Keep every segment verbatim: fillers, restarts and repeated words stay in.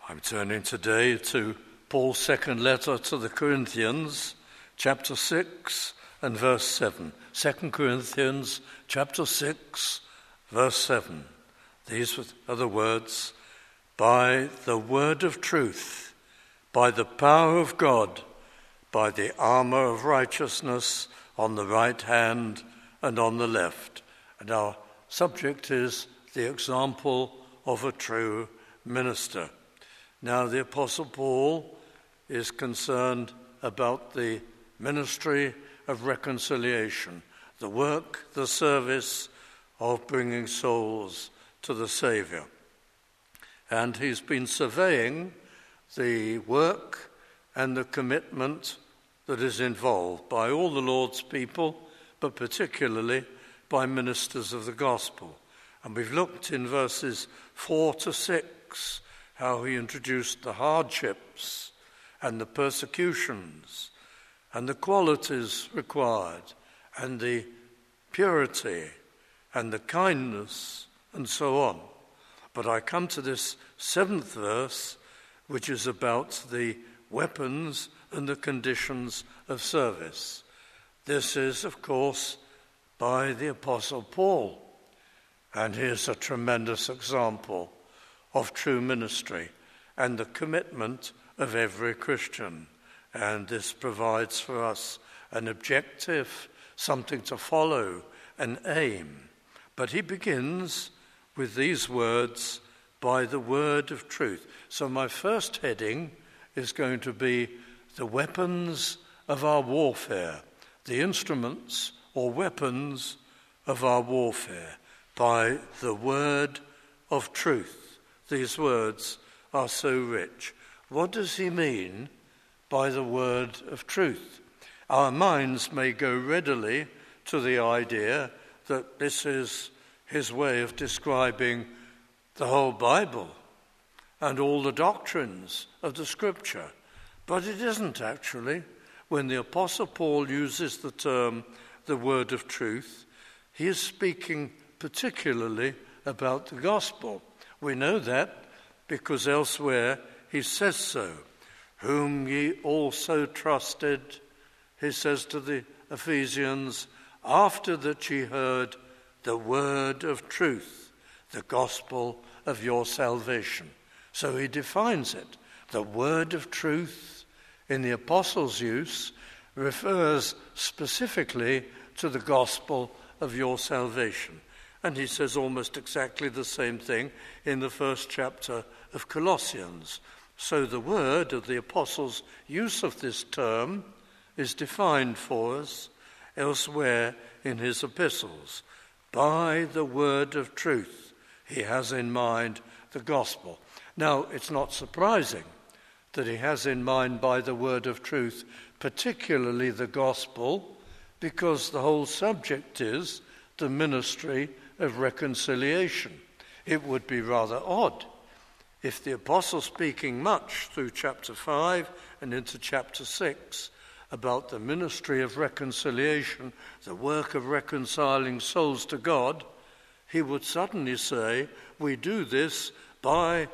I'm turning today to Paul's second letter to the Corinthians, chapter six and verse seven. Second Corinthians, chapter six, verse seven. These are the words, "By the word of truth, by the power of God, by the armor of righteousness on the right hand and on the left." And our subject is the example of a true minister. Now, the Apostle Paul is concerned about the ministry of reconciliation, the work, the service of bringing souls to the Saviour. And he's been surveying the work and the commitment that is involved by all the Lord's people, but particularly by ministers of the gospel. And we've looked in verses four to six how he introduced the hardships and the persecutions and the qualities required and the purity and the kindness and so on. But I come to this seventh verse, which is about the weapons and the conditions of service. This is, of course, by the Apostle Paul. And here's a tremendous example of true ministry and the commitment of every Christian. And this provides for us an objective, something to follow, an aim. But he begins with these words, "by the word of truth." So my first heading is going to be the weapons of our warfare, the instruments or weapons of our warfare, by the word of truth. These words are so rich. What does he mean by the word of truth? Our minds may go readily to the idea that this is his way of describing the whole Bible and all the doctrines of the Scripture. But it isn't actually. When the Apostle Paul uses the term the word of truth, he is speaking particularly about the gospel. We know that because elsewhere he says so. "Whom ye also trusted," he says to the Ephesians, "after that ye heard the word of truth, the gospel of your salvation." So he defines it. The word of truth in the apostles' use refers specifically to the gospel of your salvation. And he says almost exactly the same thing in the first chapter of Colossians. So the word of the apostles' use of this term is defined for us elsewhere in his epistles. By the word of truth, he has in mind the gospel. Now, it's not surprising that he has in mind by the word of truth, particularly the gospel, because the whole subject is the ministry of reconciliation. It would be rather odd if the apostle, speaking much through chapter five and into chapter six about the ministry of reconciliation, the work of reconciling souls to God, he would suddenly say, we do this by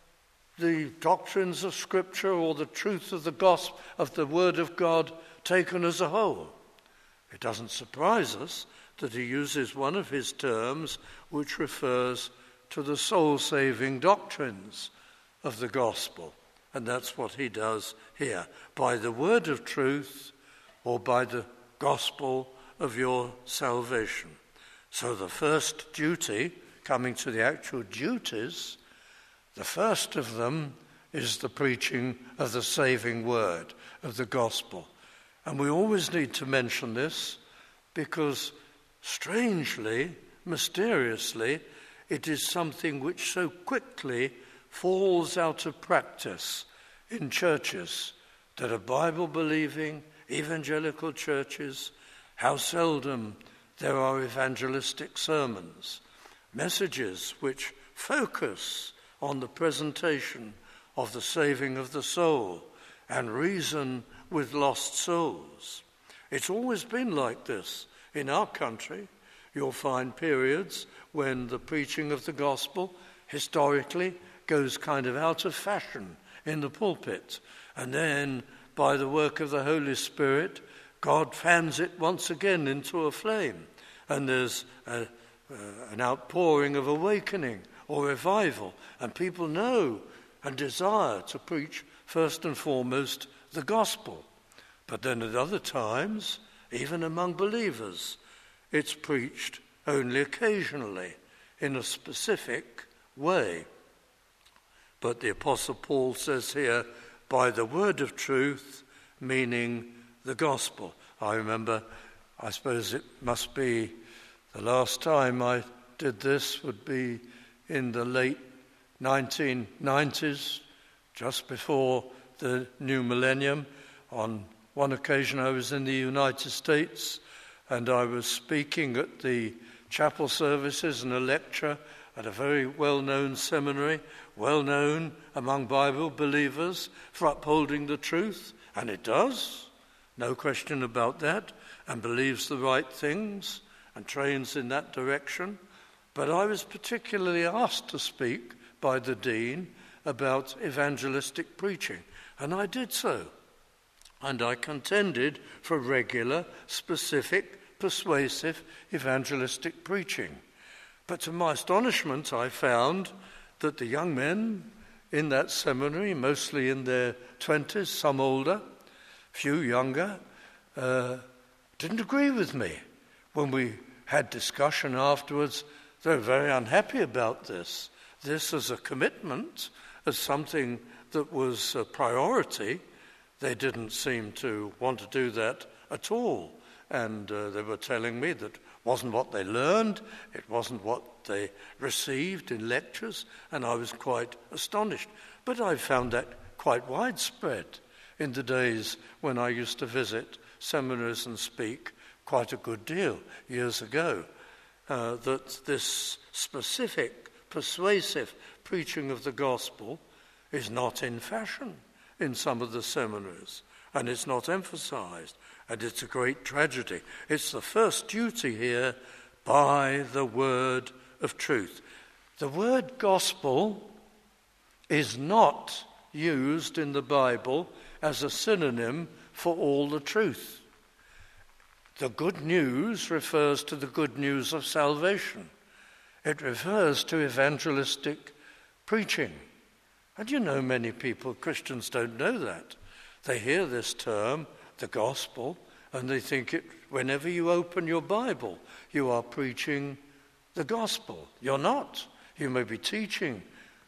the doctrines of Scripture or the truth of the gospel, of the word of God taken as a whole. It doesn't surprise us that he uses one of his terms which refers to the soul-saving doctrines of the gospel. And that's what he does here. By the word of truth or by the gospel of your salvation. So the first duty, coming to the actual duties, the first of them is the preaching of the saving word, of the gospel. And we always need to mention this because strangely, mysteriously, it is something which so quickly falls out of practice in churches that are Bible-believing, evangelical churches. How seldom there are evangelistic sermons, messages which focus on the presentation of the saving of the soul and reason with lost souls. It's always been like this. In our country, you'll find periods when the preaching of the gospel historically goes kind of out of fashion in the pulpit. And then, by the work of the Holy Spirit, God fans it once again into a flame. And there's a, uh, an outpouring of awakening or revival. And people know and desire to preach first and foremost the gospel. But then at other times, even among believers, it's preached only occasionally in a specific way. But the Apostle Paul says here, by the word of truth, meaning the gospel. I remember, I suppose it must be the last time I did this would be in the late nineteen nineties, just before the new millennium. On one occasion I was in the United States and I was speaking at the chapel services and a lecture at a very well-known seminary, well-known among Bible believers for upholding the truth, and it does, no question about that, and believes the right things and trains in that direction. But I was particularly asked to speak by the dean about evangelistic preaching, and I did so. And I contended for regular, specific, persuasive evangelistic preaching. But to my astonishment, I found that the young men in that seminary, mostly in their twenties, some older, few younger, uh, didn't agree with me. When we had discussion afterwards, they were very unhappy about this. This as a commitment, as something that was a priority. They didn't seem to want to do that at all. And uh, they were telling me that wasn't what they learned, it wasn't what they received in lectures, and I was quite astonished. But I found that quite widespread in the days when I used to visit seminaries and speak quite a good deal years ago, uh, that this specific, persuasive preaching of the gospel is not in fashion in some of the seminaries, and it's not emphasized. And it's a great tragedy. It's the first duty here, by the word of truth. The word gospel is not used in the Bible as a synonym for all the truth. The good news refers to the good news of salvation. It refers to evangelistic preaching. And you know, many people, Christians, don't know that. They hear this term, the gospel, and they think it, whenever you open your Bible, you are preaching the gospel. You're not. You may be teaching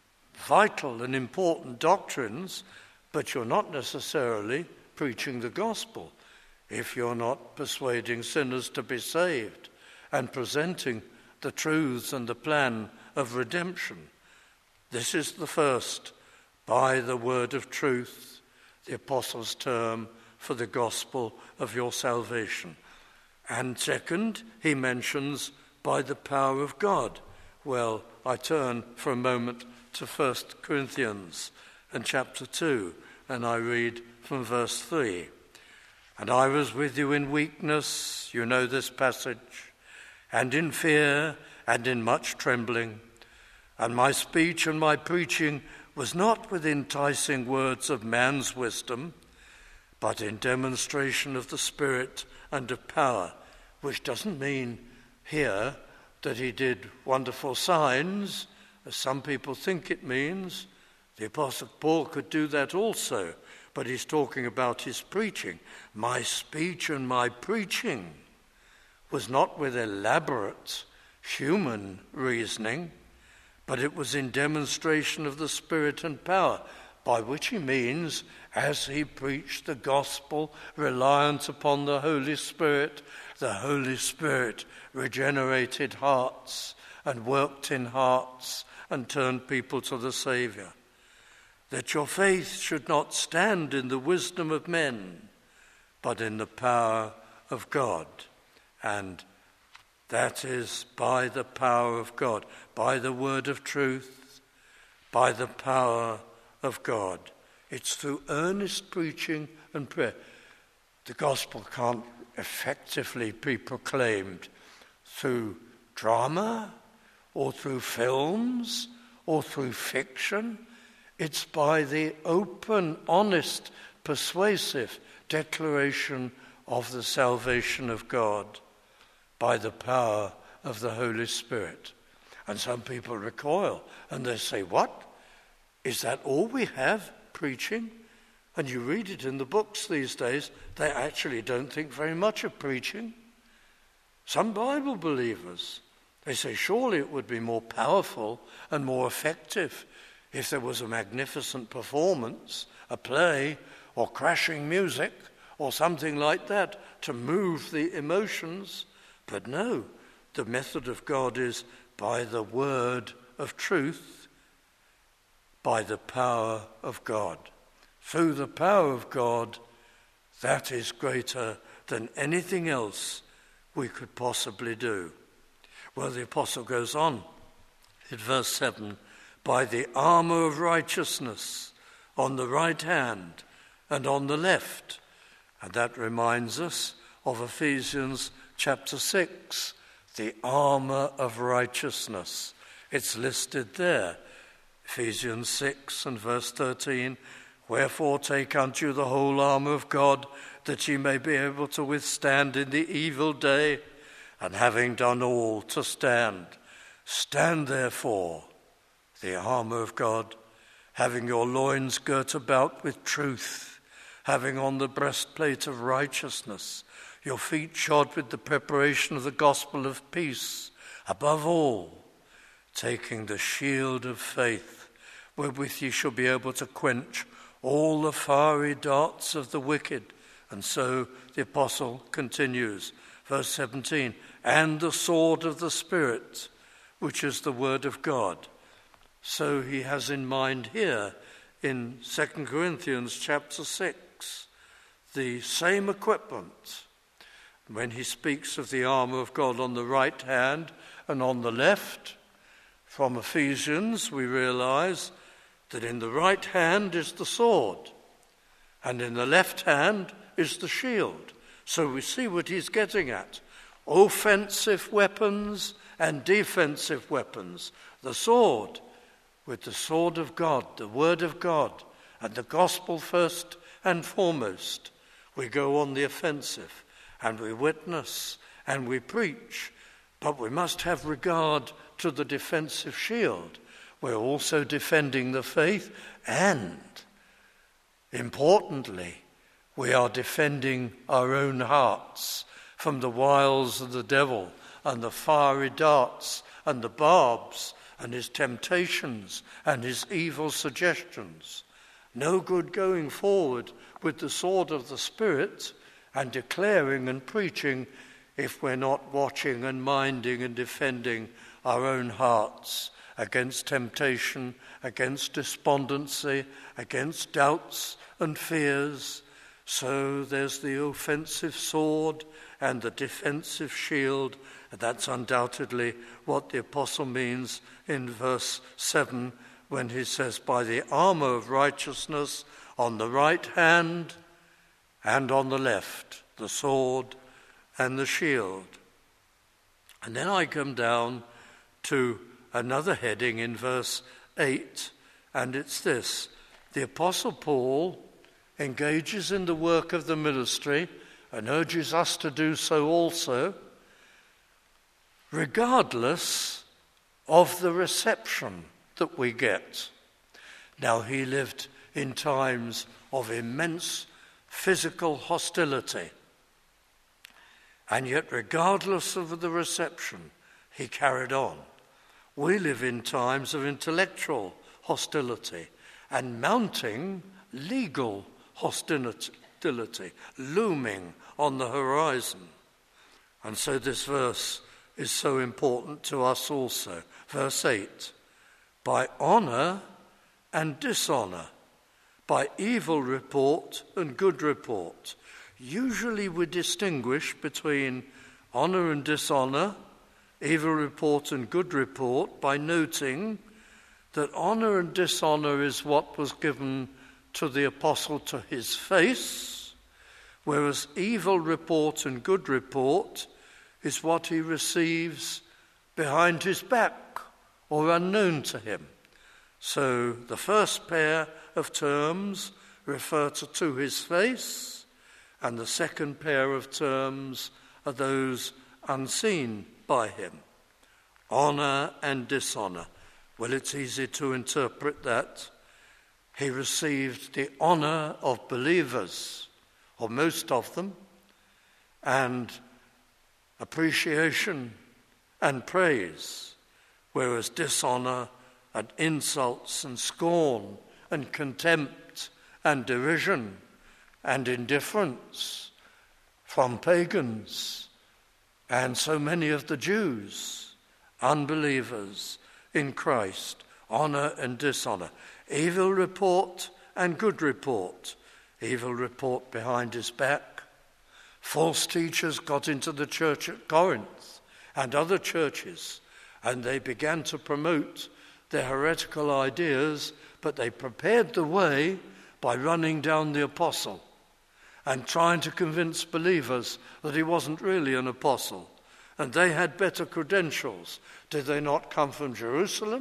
vital and important doctrines, but you're not necessarily preaching the gospel if you're not persuading sinners to be saved and presenting the truths and the plan of redemption. This is the first, by the word of truth, the apostles' term for the gospel of your salvation. And second, he mentions by the power of God. Well, I turn for a moment to First Corinthians and chapter two, and I read from verse three. And I was with you in weakness, you know this passage, and in fear and in much trembling. And my speech and my preaching was not with enticing words of man's wisdom, but in demonstration of the Spirit and of power, which doesn't mean here that he did wonderful signs, as some people think it means. The Apostle Paul could do that also, but he's talking about his preaching. My speech and my preaching was not with elaborate human reasoning, but it was in demonstration of the Spirit and power, by which he means as he preached the gospel reliant upon the Holy Spirit, the Holy Spirit regenerated hearts and worked in hearts and turned people to the Saviour. That your faith should not stand in the wisdom of men, but in the power of God. And that is by the power of God, by the word of truth, by the power of God. It's through earnest preaching and prayer. The gospel can't effectively be proclaimed through drama or through films or through fiction. It's by the open, honest, persuasive declaration of the salvation of God by the power of the Holy Spirit. And some people recoil and they say, what? Is that all we have, preaching? And you read it in the books these days, they actually don't think very much of preaching. Some Bible believers, they say surely it would be more powerful and more effective if there was a magnificent performance, a play, or crashing music, or something like that to move the emotions. But no, the method of God is by the word of truth, by the power of God. Through the power of God, that is greater than anything else we could possibly do. Well, the apostle goes on in verse seven, by the armour of righteousness on the right hand and on the left. And that reminds us of Ephesians chapter six, the armour of righteousness. It's listed there. Ephesians six and verse thirteen, wherefore take unto you the whole armour of God, that ye may be able to withstand in the evil day, and having done all to stand. Stand therefore, the armour of God, having your loins girt about with truth, having on the breastplate of righteousness, your feet shod with the preparation of the gospel of peace, above all, taking the shield of faith, wherewith ye shall be able to quench all the fiery darts of the wicked. And so the apostle continues, verse seventeen, and the sword of the Spirit, which is the word of God. So he has in mind here in Second Corinthians chapter six, the same equipment. When he speaks of the armour of God on the right hand and on the left, from Ephesians we realize that in the right hand is the sword, and in the left hand is the shield. So we see what he's getting at. Offensive weapons and defensive weapons. The sword, with the sword of God, the word of God, and the gospel first and foremost. We go on the offensive, and we witness, and we preach, but we must have regard to the defensive shield. We're also defending the faith, and importantly, we are defending our own hearts from the wiles of the devil and the fiery darts and the barbs and his temptations and his evil suggestions. No good going forward with the sword of the Spirit and declaring and preaching if we're not watching and minding and defending our own hearts against temptation, against despondency, against doubts and fears. So there's the offensive sword and the defensive shield, and that's undoubtedly what the apostle means in verse seven when he says, by the armour of righteousness on the right hand and on the left, the sword and the shield. And then I come down to another heading in verse eight, and it's this. The apostle Paul engages in the work of the ministry and urges us to do so also, regardless of the reception that we get. Now, he lived in times of immense physical hostility, and yet regardless of the reception, he carried on. We live in times of intellectual hostility and mounting legal hostility looming on the horizon. And so this verse is so important to us also. Verse eight, by honour and dishonour, by evil report and good report. Usually we distinguish between honour and dishonour, evil report and good report, by noting that honour and dishonour is what was given to the apostle to his face, whereas evil report and good report is what he receives behind his back or unknown to him. So the first pair of terms refer to, to his face, and the second pair of terms are those unseen by him. Honour and dishonour. Well, it's easy to interpret that. He received the honour of believers, or most of them, and appreciation and praise, whereas dishonour and insults and scorn and contempt and derision and indifference from pagans and so many of the Jews, unbelievers in Christ, honour and dishonour, evil report and good report. Evil report behind his back. False teachers got into the church at Corinth and other churches, and they began to promote their heretical ideas, but they prepared the way by running down the apostle and trying to convince believers that he wasn't really an apostle. And they had better credentials. Did they not come from Jerusalem?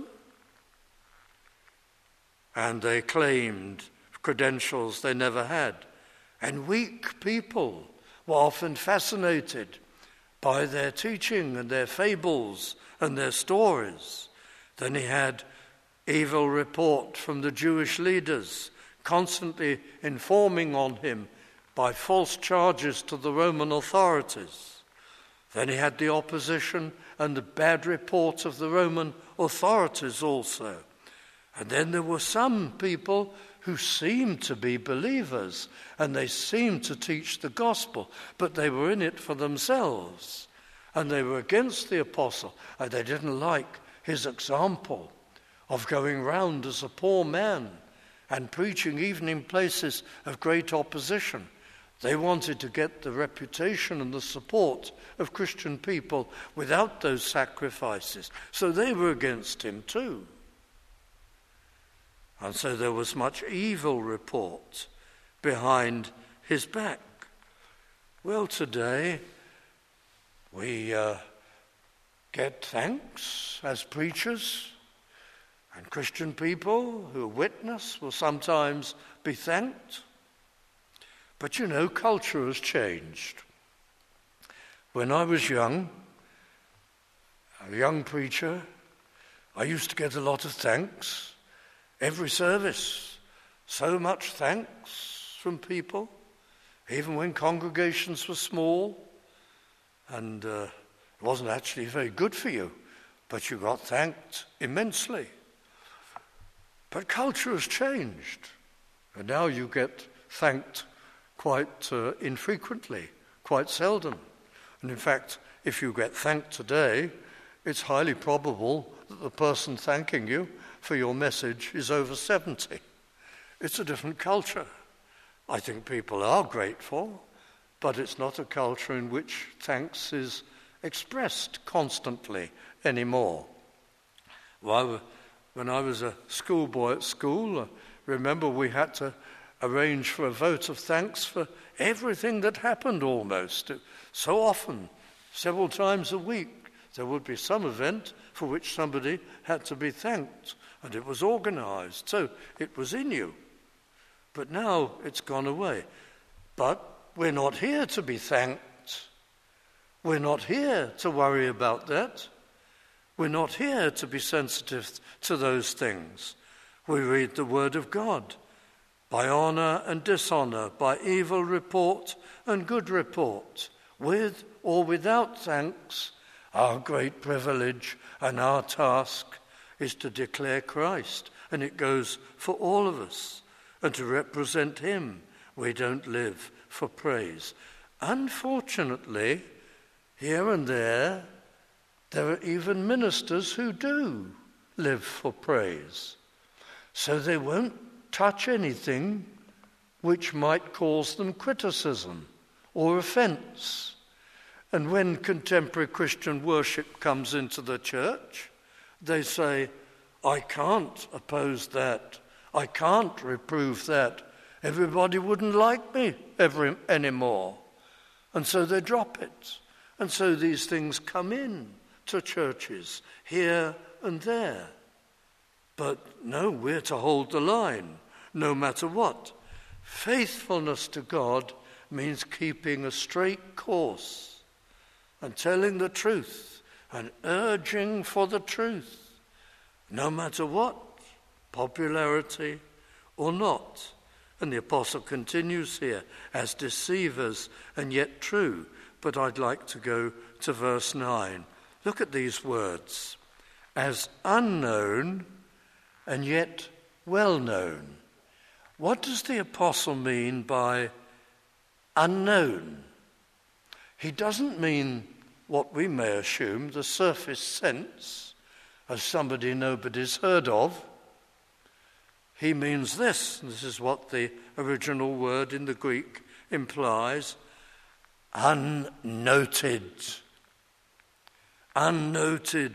And they claimed credentials they never had. And weak people were often fascinated by their teaching and their fables and their stories. Then he had evil report from the Jewish leaders, constantly informing on him by false charges to the Roman authorities. Then he had the opposition and the bad report of the Roman authorities also. And then there were some people who seemed to be believers, and they seemed to teach the gospel, but they were in it for themselves, and they were against the apostle, and they didn't like his example of going round as a poor man and preaching even in places of great opposition. They wanted to get the reputation and the support of Christian people without those sacrifices. So they were against him too. And so there was much evil report behind his back. Well, today we uh, get thanks as preachers, and Christian people who witness will sometimes be thanked. But you know, culture has changed. When I was young, a young preacher, I used to get a lot of thanks. Every service, so much thanks from people, even when congregations were small, and uh, it wasn't actually very good for you, but you got thanked immensely. But culture has changed, and now you get thanked quite uh, infrequently, quite seldom. And in fact, if you get thanked today, it's highly probable that the person thanking you for your message is over seventy. It's a different culture. I think people are grateful, but it's not a culture in which thanks is expressed constantly anymore. Well, when I was a schoolboy at school, I remember we had to arrange for a vote of thanks for everything that happened almost. So often, several times a week, there would be some event for which somebody had to be thanked, and it was organized, so it was in you. But now it's gone away. But we're not here to be thanked. We're not here to worry about that. We're not here to be sensitive to those things. We read the Word of God. By honour and dishonour, by evil report and good report, with or without thanks, our great privilege and our task is to declare Christ, and it goes for all of us, and to represent him. We don't live for praise. Unfortunately, here and there, there are even ministers who do live for praise. So they won't touch anything which might cause them criticism or offence. And when contemporary Christian worship comes into the church, they say, I can't oppose that. I can't reprove that. Everybody wouldn't like me ever anymore. And so they drop it. And so these things come in to churches here and there. But no, we're to hold the line, no matter what. Faithfulness to God means keeping a straight course and telling the truth and urging for the truth, no matter what, popularity or not. And the apostle continues here, as deceivers and yet true. But I'd like to go to verse nine. Look at these words. As unknown and yet well known. What does the apostle mean by unknown? He doesn't mean what we may assume, the surface sense, as somebody nobody's heard of. He means this, this is what the original word in the Greek implies, unnoted, unnoted,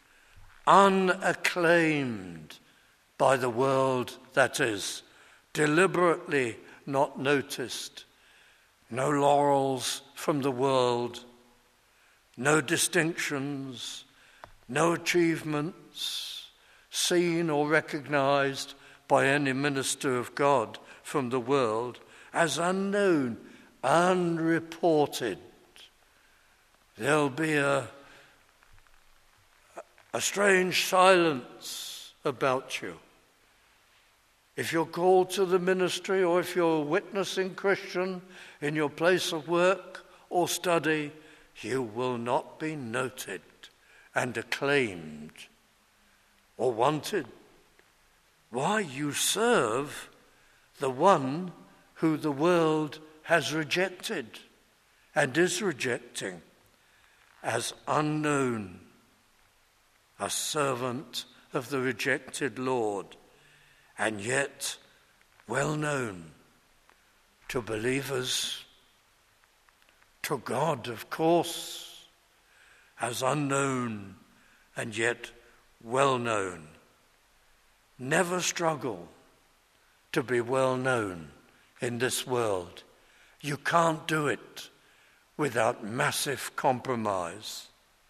unacclaimed by the world, that is, deliberately not noticed. No laurels from the world, no distinctions, no achievements seen or recognized by any minister of God from the world, as unknown, unreported. There'll be a, a strange silence about you. If you're called to the ministry, or if you're a witnessing Christian in your place of work or study, you will not be noted and acclaimed or wanted. Why? You serve the one who the world has rejected and is rejecting as unknown, a servant of the rejected Lord, and yet well known to believers, to God, of course, as unknown and yet well known. Never struggle to be well known in this world. You can't do it without massive compromise.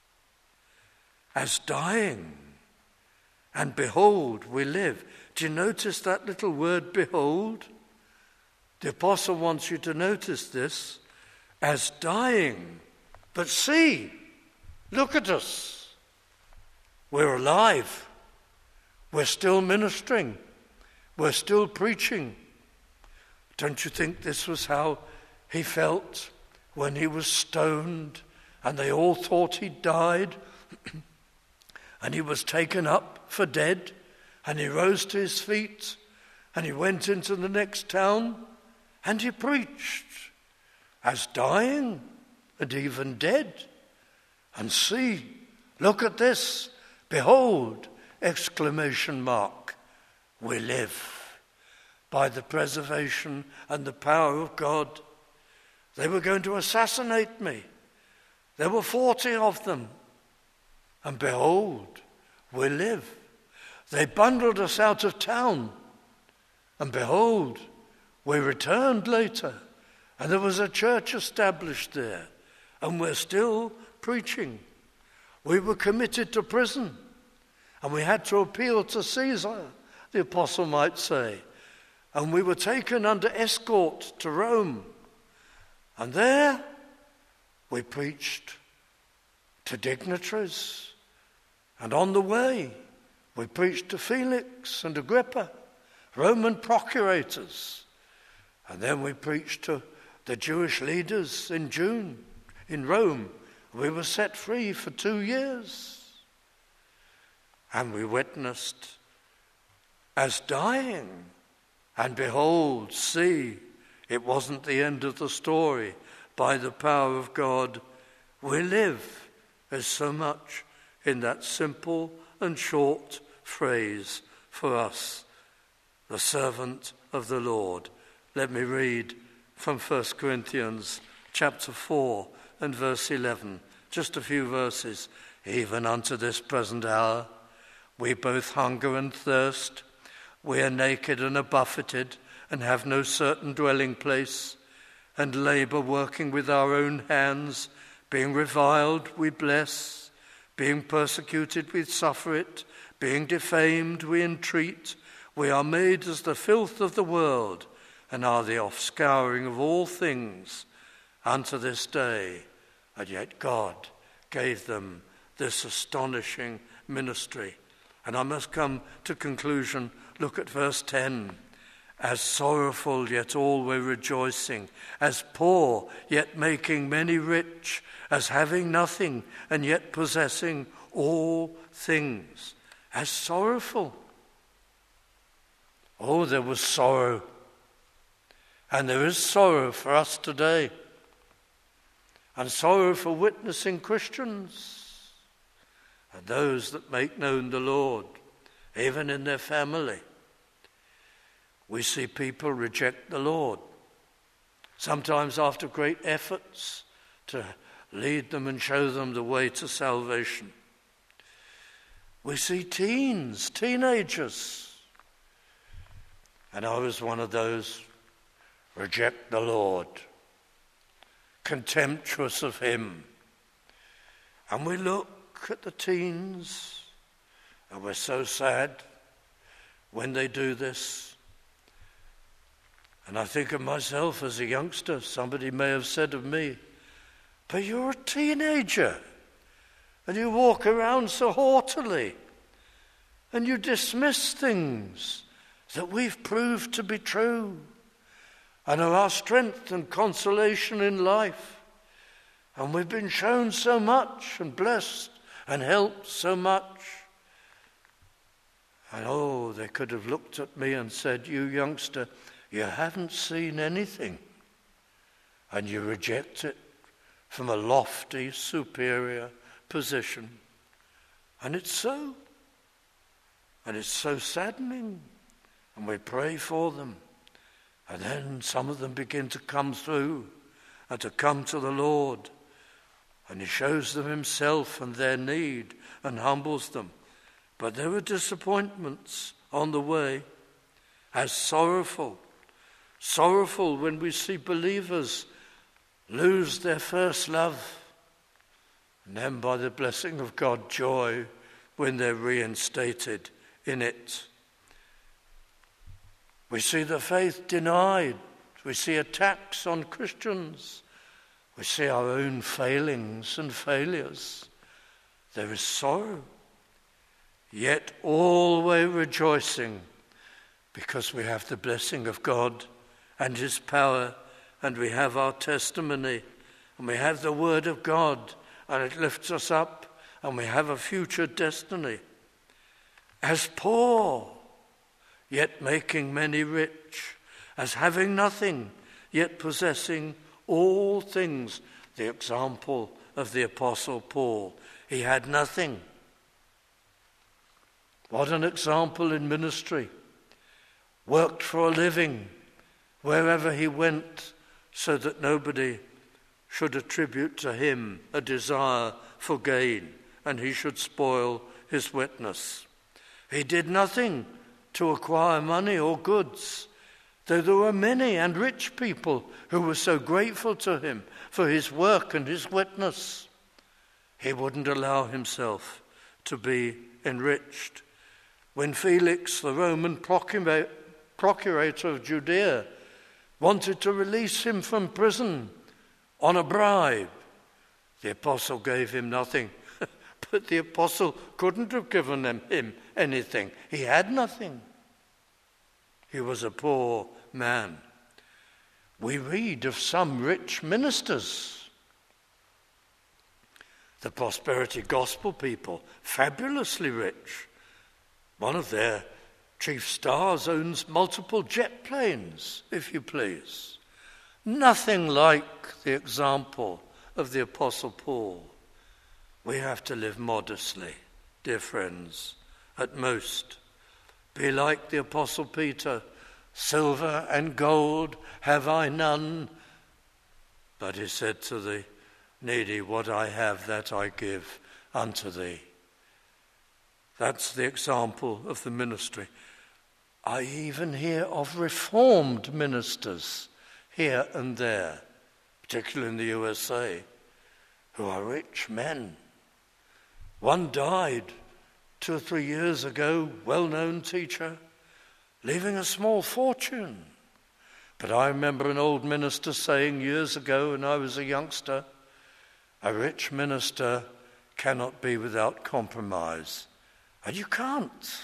As dying, and behold, we live. Do you notice that little word, behold? The apostle wants you to notice this. As dying, but see, look at us. We're alive. We're still ministering. We're still preaching. Don't you think this was how he felt when he was stoned and they all thought he died and he was taken up for dead and he rose to his feet and he went into the next town and he preached as dying and even dead. And see, look at this, behold, exclamation mark, we live by the preservation and the power of God. They were going to assassinate me. There were forty of them. And behold, we live. They bundled us out of town. And behold, we returned later. And there was a church established there. And we're still preaching. We were committed to prison. And we had to appeal to Caesar, the apostle might say. And we were taken under escort to Rome. And there we preached to dignitaries. And on the way we preached to Felix and Agrippa, Roman procurators. And then we preached to the Jewish leaders in June in Rome. We were set free for two years. And we witnessed as dying. And behold, see, it wasn't the end of the story. By the power of God, we live. There's so much in that simple and short phrase for us, the servant of the Lord. Let me read from First Corinthians chapter four and verse eleven, just a few verses. Even unto this present hour, we both hunger and thirst. We are naked and are buffeted and have no certain dwelling place, and labor working with our own hands. Being reviled, we bless. Being persecuted, we suffer it. Being defamed, we entreat. We are made as the filth of the world, and are the offscouring of all things unto this day. And yet God gave them this astonishing ministry. And I must come to conclusion. Look at verse ten. As sorrowful, yet always rejoicing. As poor, yet making many rich. As having nothing, and yet possessing all things. As sorrowful. Oh, there was sorrow. And there is sorrow for us today. And sorrow for witnessing Christians. And those that make known the Lord, even in their family. We see people reject the Lord. Sometimes after great efforts to lead them and show them the way to salvation. We see teens, teenagers. And I was one of those, reject the Lord, contemptuous of him. And we look at the teens, and we're so sad when they do this. And I think of myself as a youngster. Somebody may have said of me, but you're a teenager, and you walk around so haughtily, and you dismiss things that we've proved to be true, and are our strength and consolation in life. And we've been shown so much, and blessed, and helped so much. And oh, they could have looked at me and said, you youngster, you haven't seen anything, and you reject it from a lofty, superior position. And it's so. And it's so saddening. And we pray for them. And then some of them begin to come through and to come to the Lord. And he shows them himself and their need and humbles them. But there are disappointments on the way. As sorrowful. Sorrowful when we see believers lose their first love, and then by the blessing of God, joy when they're reinstated in it. We see the faith denied. We see attacks on Christians. We see our own failings and failures. There is sorrow, yet always rejoicing, because we have the blessing of God and his power. And we have our testimony, and we have the word of God, and it lifts us up, and we have a future destiny. As poor, yet making many rich. As having nothing, yet possessing all things. The example of the Apostle Paul. He had nothing. What an example in ministry. Worked for a living wherever he went, so that nobody should attribute to him a desire for gain, and he should spoil his witness. He did nothing to acquire money or goods, though there were many and rich people who were so grateful to him for his work and his witness. He wouldn't allow himself to be enriched. When Felix, the Roman procurator of Judea, wanted to release him from prison on a bribe, the apostle gave him nothing. But the apostle couldn't have given him, him anything. He had nothing. He was a poor man. We read of some rich ministers. The prosperity gospel people, fabulously rich. One of their chief stars owns multiple jet planes, if you please. Nothing like the example of the Apostle Paul. We have to live modestly, dear friends, at most. Be like the Apostle Peter. Silver and gold have I none, but he said to the needy, what I have, that I give unto thee. That's the example of the ministry. I even hear of reformed ministers here and there, particularly in the U S A, who are rich men. One died two or three years ago, well-known teacher, leaving a small fortune. But I remember an old minister saying years ago when I was a youngster, a rich minister cannot be without compromise. And you can't.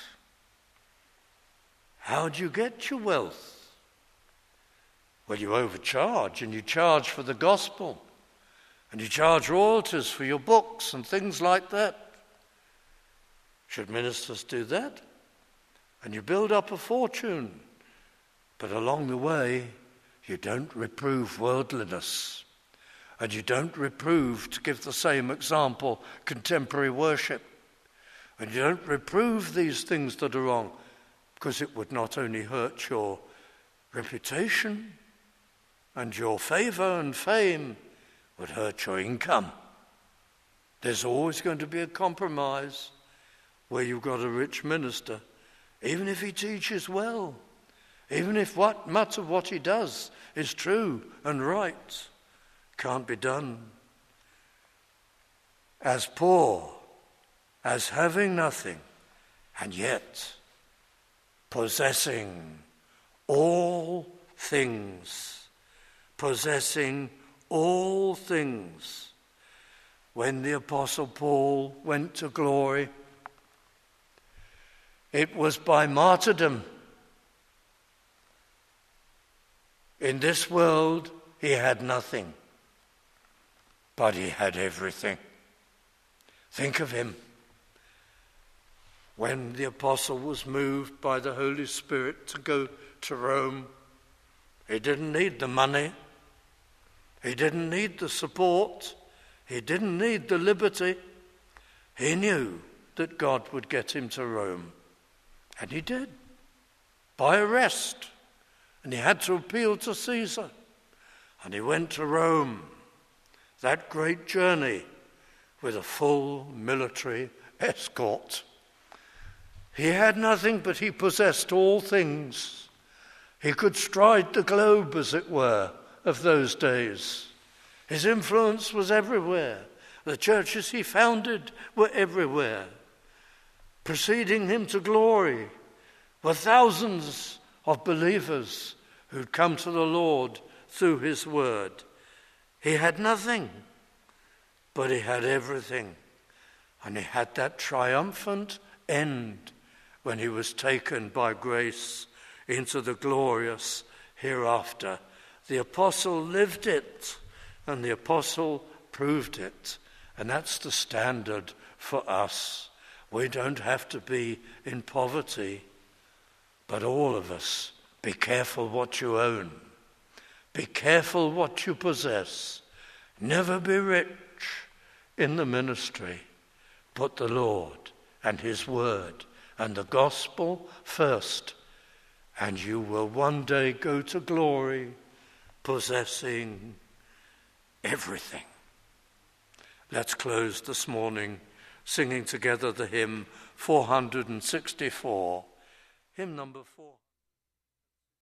How do you get your wealth? Well, you overcharge, and you charge for the gospel, and you charge royalties for your books and things like that. Should ministers do that? And you build up a fortune, but along the way, you don't reprove worldliness, and you don't reprove, to give the same example, contemporary worship, and you don't reprove these things that are wrong, because it would not only hurt your reputation and your favor and fame, it would hurt your income. There's always going to be a compromise where you've got a rich minister, even if he teaches well, even if what much of what he does is true and right, can't be done. As poor, as having nothing, and yet possessing all things, possessing all things. When the Apostle Paul went to glory, it was by martyrdom. In this world, he had nothing, but he had everything. Think of him. When the apostle was moved by the Holy Spirit to go to Rome, he didn't need the money. He didn't need the support. He didn't need the liberty. He knew that God would get him to Rome. And he did, by arrest. And he had to appeal to Caesar. And he went to Rome, that great journey, with a full military escort. He had nothing, but he possessed all things. He could stride the globe, as it were, of those days. His influence was everywhere. The churches he founded were everywhere. Preceding him to glory were thousands of believers who'd come to the Lord through his word. He had nothing, but he had everything. And he had that triumphant end when he was taken by grace into the glorious hereafter. The apostle lived it, and the apostle proved it. And that's the standard for us. We don't have to be in poverty, but all of us, be careful what you own. Be careful what you possess. Never be rich in the ministry. Put the Lord and his word and the gospel first, and you will one day go to glory possessing everything. Let's close this morning singing together the hymn four hundred sixty-four, hymn number four.